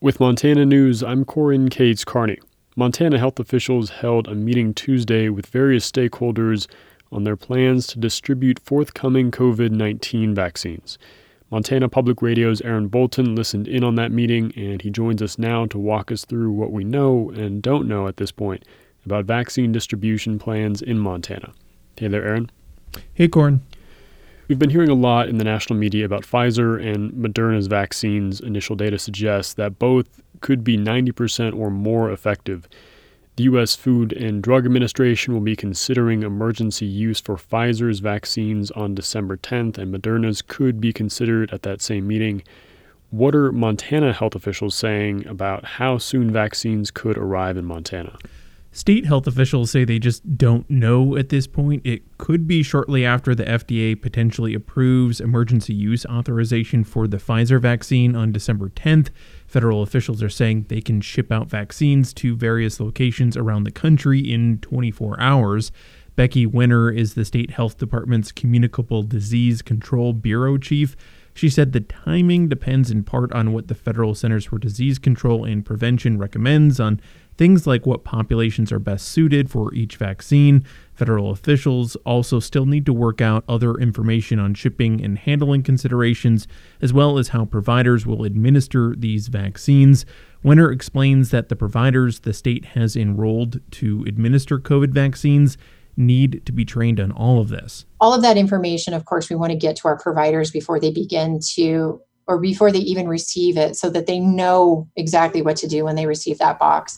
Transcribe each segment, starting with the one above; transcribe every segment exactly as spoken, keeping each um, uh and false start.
With Montana News, I'm Corin Cates Carney. Montana health officials held a meeting Tuesday with various stakeholders on their plans to distribute forthcoming covid nineteen vaccines. Montana Public Radio's Aaron Bolton listened in on that meeting, and he joins us now to walk us through what we know and don't know at this point about vaccine distribution plans in Montana. Hey there, Aaron. Hey, Corin. We've been hearing a lot in the national media about Pfizer and Moderna's vaccines. Initial data suggests that both could be ninety percent or more effective. The U S Food and Drug Administration will be considering emergency use for Pfizer's vaccines on December tenth, and Moderna's could be considered at that same meeting. What are Montana health officials saying about how soon vaccines could arrive in Montana? State health officials say they just don't know at this point. It could be shortly after the F D A potentially approves emergency use authorization for the Pfizer vaccine on December tenth. Federal officials are saying they can ship out vaccines to various locations around the country in twenty-four hours. Becky Winter is the state health department's Communicable Disease Control Bureau chief. She said the timing depends in part on what the Federal Centers for Disease Control and Prevention recommends on things like what populations are best suited for each vaccine. Federal officials also still need to work out other information on shipping and handling considerations, as well as how providers will administer these vaccines. Winter explains that the providers the state has enrolled to administer COVID vaccines need to be trained on all of this. All of that information, of course, we want to get to our providers before they begin to, or before they even receive it, so that they know exactly what to do when they receive that box.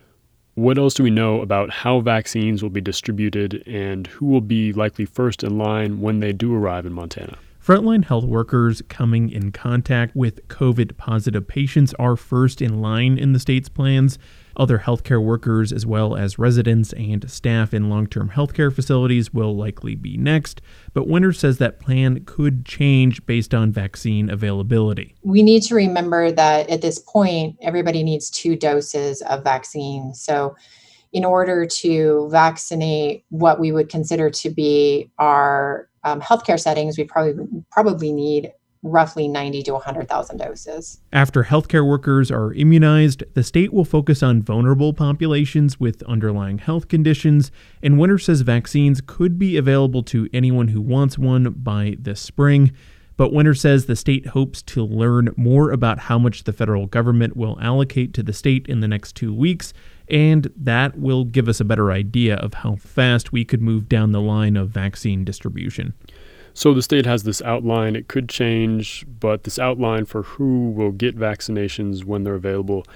What else do we know about how vaccines will be distributed and who will be likely first in line when they do arrive in Montana? Frontline health workers coming in contact with COVID-positive patients are first in line in the state's plans. Other healthcare workers, as well as residents and staff in long-term healthcare facilities, will likely be next. But Winter says that plan could change based on vaccine availability. We need to remember that at this point, everybody needs two doses of vaccine. So in order to vaccinate what we would consider to be our um, healthcare settings, we probably probably need roughly ninety to one hundred thousand doses. After healthcare workers are immunized, the state will focus on vulnerable populations with underlying health conditions, and Winter says vaccines could be available to anyone who wants one by this spring. But Winter says the state hopes to learn more about how much the federal government will allocate to the state in the next two weeks, and that will give us a better idea of how fast we could move down the line of vaccine distribution. So the state has this outline. It could change, but this outline for who will get vaccinations when they're available.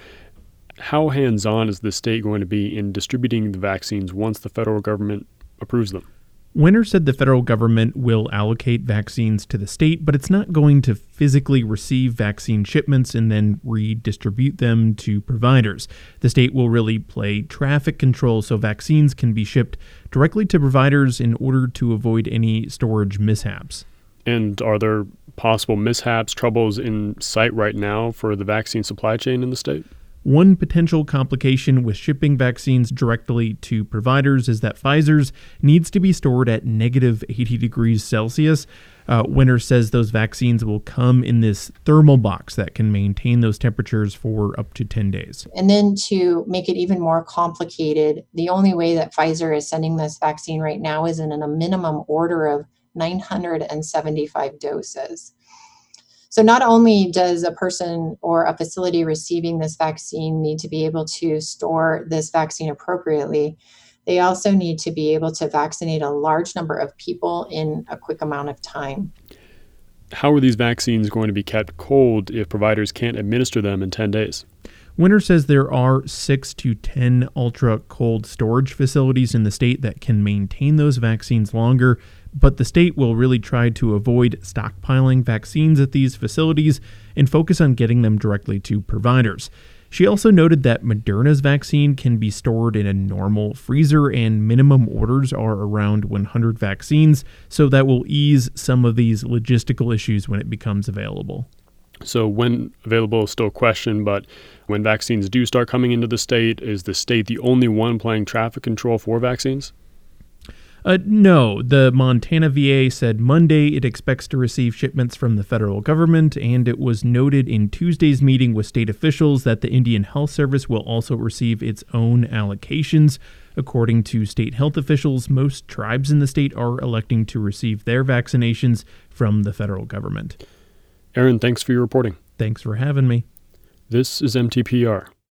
How hands-on is the state going to be in distributing the vaccines once the federal government approves them? Winter said the federal government will allocate vaccines to the state, but it's not going to physically receive vaccine shipments and then redistribute them to providers. The state will really play traffic control so vaccines can be shipped directly to providers in order to avoid any storage mishaps. And are there possible mishaps, troubles in sight right now for the vaccine supply chain in the state? One potential complication with shipping vaccines directly to providers is that Pfizer's needs to be stored at negative eighty degrees Celsius. Uh, Winter says those vaccines will come in this thermal box that can maintain those temperatures for up to ten days. And then to make it even more complicated, the only way that Pfizer is sending this vaccine right now is in a minimum order of nine hundred seventy-five doses. So not only does a person or a facility receiving this vaccine need to be able to store this vaccine appropriately, they also need to be able to vaccinate a large number of people in a quick amount of time. How are these vaccines going to be kept cold if providers can't administer them in ten days? Winter says there are six to ten ultra-cold storage facilities in the state that can maintain those vaccines longer, but the state will really try to avoid stockpiling vaccines at these facilities and focus on getting them directly to providers. She also noted that Moderna's vaccine can be stored in a normal freezer and minimum orders are around one hundred vaccines, so that will ease some of these logistical issues when it becomes available. So when available is still a question, but when vaccines do start coming into the state, is the state the only one playing traffic control for vaccines? Uh, no, the Montana V A said Monday it expects to receive shipments from the federal government, and it was noted in Tuesday's meeting with state officials that the Indian Health Service will also receive its own allocations. According to state health officials, most tribes in the state are electing to receive their vaccinations from the federal government. Aaron, thanks for your reporting. Thanks for having me. This is M T P R.